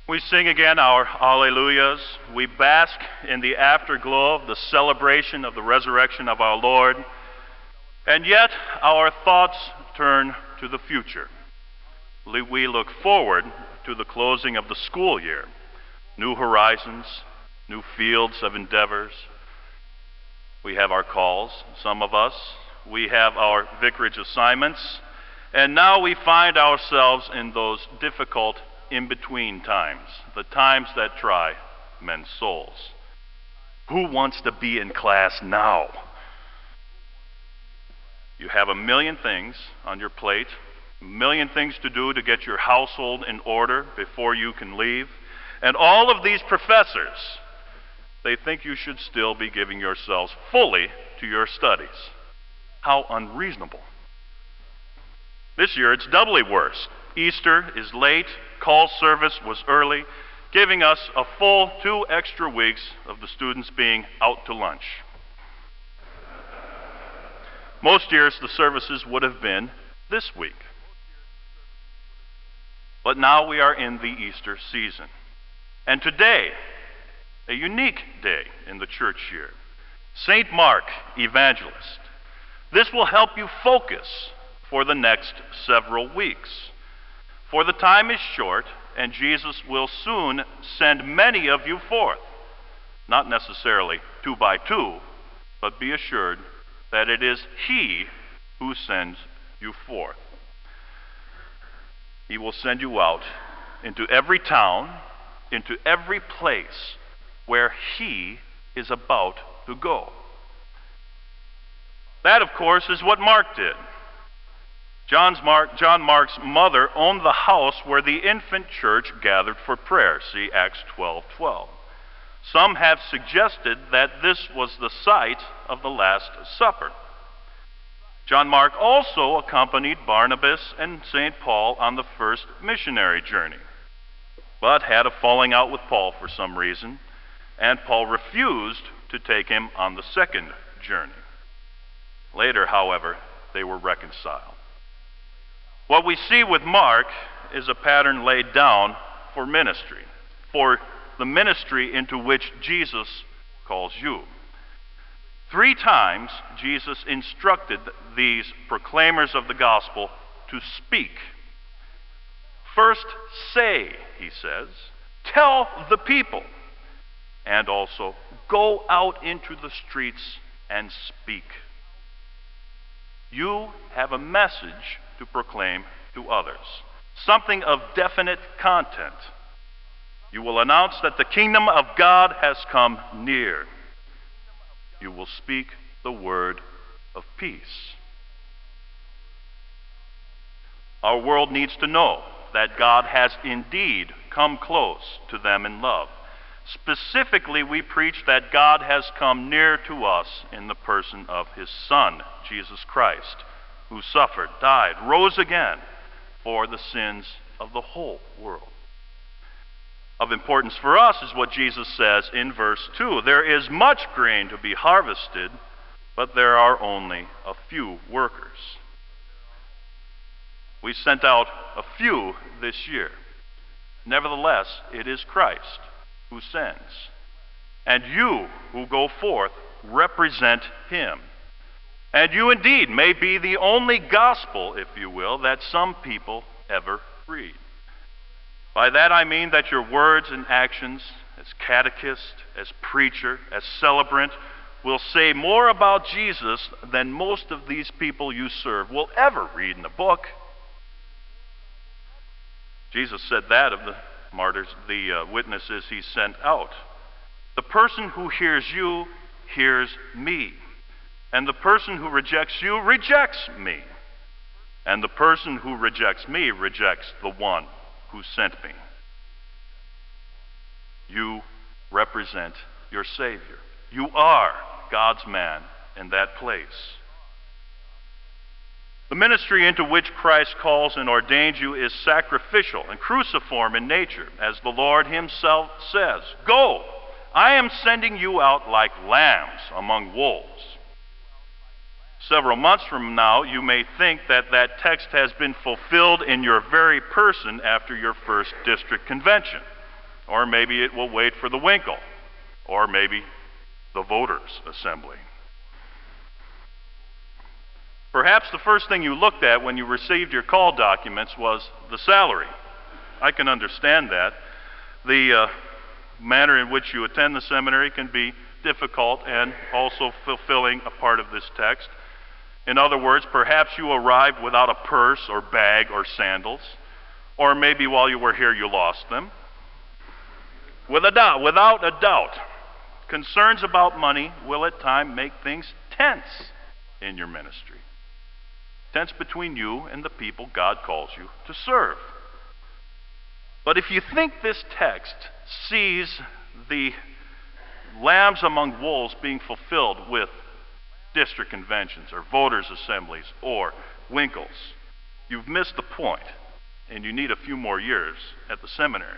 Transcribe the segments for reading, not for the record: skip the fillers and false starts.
We sing again our Alleluias. We bask in the afterglow of the celebration of the resurrection of our Lord. And yet our thoughts turn to the future. We look forward to the closing of the school year. New horizons, new fields of endeavors. We have our calls, some of us. We have our vicarage assignments. And now we find ourselves in those difficult in-between times, the times that try men's souls. Who wants to be in class now? You have a million things on your plate, a million things to do to get your household in order before you can leave. And all of these professors, they think you should still be giving yourselves fully to your studies. How unreasonable. This year it's doubly worse. Easter is late, call service was early, giving us a full 2 extra weeks of the students being out to lunch. Most years the services would have been this week. But now we are in the Easter season. And today, a unique day in the church year, St. Mark Evangelist. This will help you focus for the next several weeks. For the time is short, and Jesus will soon send many of you forth. Not necessarily 2 by 2, but be assured that it is He who sends you forth. He will send you out into every town, into every place where He is about to go. That, of course, is what Mark did. John Mark's mother owned the house where the infant church gathered for prayer. See Acts 12:12. Some have suggested that this was the site of the Last Supper. John Mark also accompanied Barnabas and St. Paul on the first missionary journey, but had a falling out with Paul for some reason, and Paul refused to take him on the second journey. Later, however, they were reconciled. What we see with Mark is a pattern laid down for ministry, for the ministry into which Jesus calls you. 3 times Jesus instructed these proclaimers of the gospel to speak. First, say, he says, tell the people, and also go out into the streets and speak. You have a message to proclaim to others, something of definite content. You will announce that the kingdom of God has come near. You will speak the word of peace. Our world needs to know that God has indeed come close to them in love. Specifically, we preach that God has come near to us in the person of His Son, Jesus Christ, who suffered, died, rose again for the sins of the whole world. Of importance for us is what Jesus says in verse 2. There is much grain to be harvested, but there are only a few workers. We sent out a few this year. Nevertheless, it is Christ who sends. And you who go forth represent Him. And you indeed may be the only gospel, if you will, that some people ever read. By that I mean that your words and actions as catechist, as preacher, as celebrant will say more about Jesus than most of these people you serve will ever read in a book. Jesus said that of the martyrs, the witnesses He sent out. The person who hears you hears me. And the person who rejects you rejects me. And the person who rejects me rejects the one who sent me. You represent your Savior. You are God's man in that place. The ministry into which Christ calls and ordains you is sacrificial and cruciform in nature, as the Lord Himself says, "Go, I am sending you out like lambs among wolves." Several months from now, you may think that that text has been fulfilled in your very person after your first district convention. Or maybe it will wait for the winkle, or maybe the voters' assembly. Perhaps the first thing you looked at when you received your call documents was the salary. I can understand that. The manner in which you attend the seminary can be difficult and also fulfilling a part of this text. In other words, perhaps you arrived without a purse or bag or sandals, or maybe while you were here you lost them. Without a doubt, concerns about money will at times make things tense in your ministry. Tense between you and the people God calls you to serve. But if you think this text sees the lambs among wolves being fulfilled with district conventions or voters' assemblies or winkles, you've missed the point, and you need a few more years at the seminary.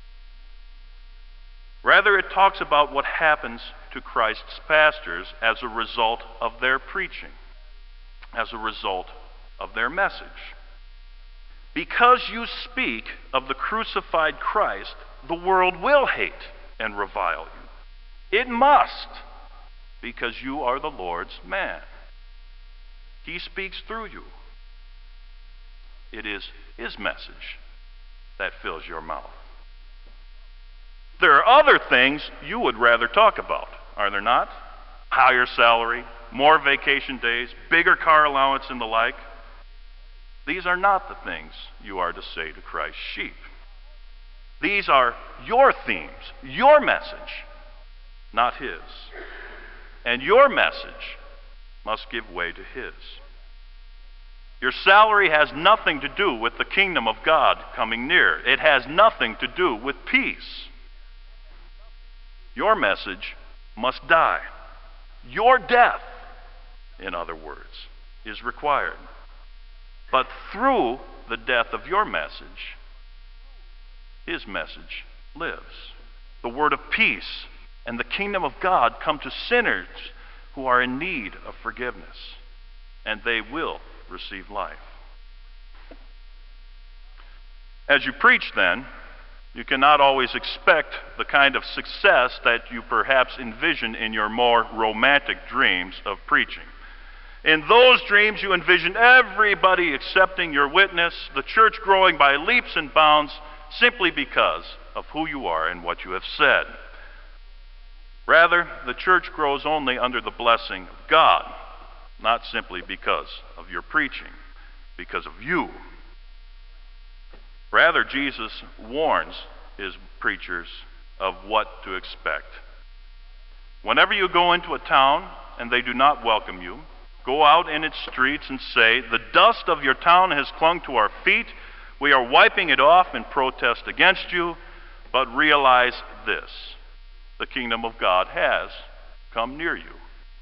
Rather, it talks about what happens to Christ's pastors as a result of their preaching, as a result of their message. Because you speak of the crucified Christ, the world will hate and revile you. It must, because you are the Lord's man. He speaks through you. It is His message that fills your mouth. There are other things you would rather talk about, are there not? Higher salary, more vacation days, bigger car allowance, and the like. These are not the things you are to say to Christ's sheep. These are your themes, your message, not His. And your message must give way to His. Your salary has nothing to do with the kingdom of God coming near. It has nothing to do with peace. Your message must die. Your death, in other words, is required. But through the death of your message, His message lives. The word of peace and the kingdom of God come to sinners who are in need of forgiveness, and they will receive life. As you preach, then, you cannot always expect the kind of success that you perhaps envision in your more romantic dreams of preaching. In those dreams, you envision everybody accepting your witness, the church growing by leaps and bounds simply because of who you are and what you have said. Rather, the church grows only under the blessing of God, not simply because of your preaching, because of you. Rather, Jesus warns His preachers of what to expect. Whenever you go into a town and they do not welcome you, go out in its streets and say, "The dust of your town has clung to our feet. We are wiping it off in protest against you, but realize this: the kingdom of God has come near you."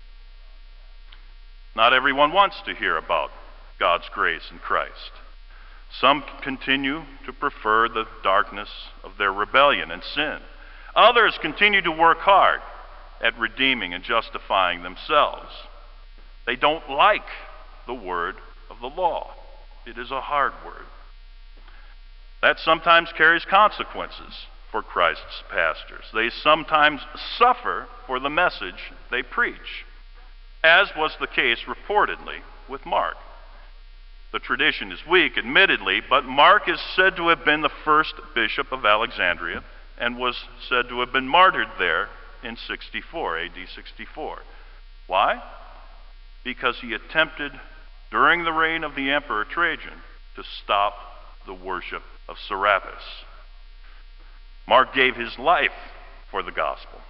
Not everyone wants to hear about God's grace in Christ. Some continue to prefer the darkness of their rebellion and sin. Others continue to work hard at redeeming and justifying themselves. They don't like the word of the law. It is a hard word. That sometimes carries consequences for Christ's pastors. They sometimes suffer for the message they preach, as was the case reportedly with Mark. The tradition is weak, admittedly, but Mark is said to have been the first bishop of Alexandria and was said to have been martyred there in 64, AD 64. Why? Because he attempted, during the reign of the Emperor Trajan, to stop the worship of Serapis. Mark gave his life for the gospel.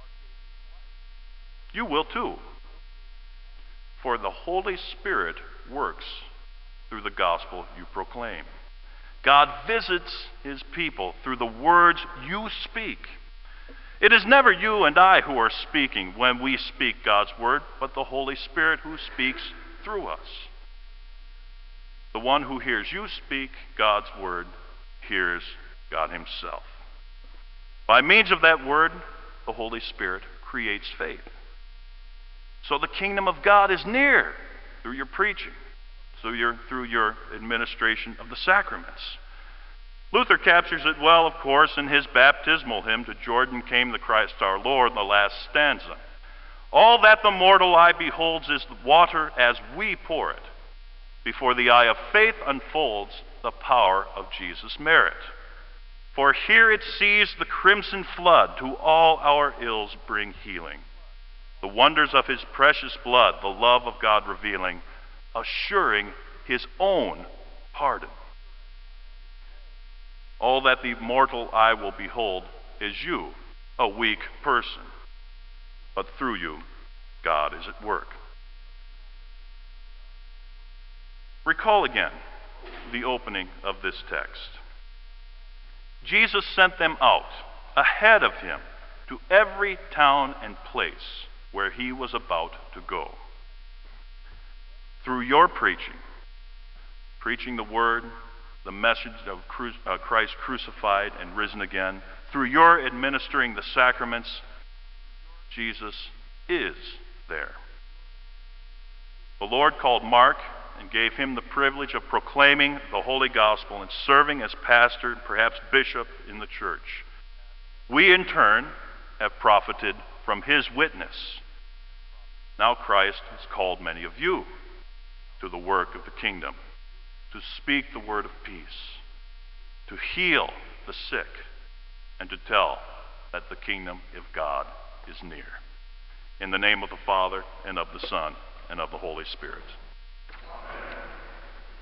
You will too. For the Holy Spirit works through the gospel you proclaim. God visits His people through the words you speak. It is never you and I who are speaking when we speak God's word, but the Holy Spirit who speaks through us. The one who hears you speak God's word hears God Himself. By means of that word, the Holy Spirit creates faith. So the kingdom of God is near through your preaching, through your administration of the sacraments. Luther captures it well, of course, in his baptismal hymn, "To Jordan Came the Christ our Lord," in the last stanza. All that the mortal eye beholds is water as we pour it. Before the eye of faith unfolds the power of Jesus' merit. For here it sees the crimson flood to all our ills bring healing. The wonders of his precious blood, the love of God revealing, assuring his own pardon. All that the mortal eye will behold is you, a weak person. But through you, God is at work. Recall again the opening of this text. Jesus sent them out ahead of him to every town and place where he was about to go. Through your preaching the word, the message of Christ crucified and risen again, through your administering the sacraments, Jesus is there. The Lord called Mark and gave him the privilege of proclaiming the holy gospel and serving as pastor, perhaps bishop in the church. We in turn have profited from his witness. Now Christ has called many of you to the work of the kingdom, to speak the word of peace, to heal the sick, and to tell that the kingdom of God is near. In the name of the Father, and of the Son, and of the Holy Spirit.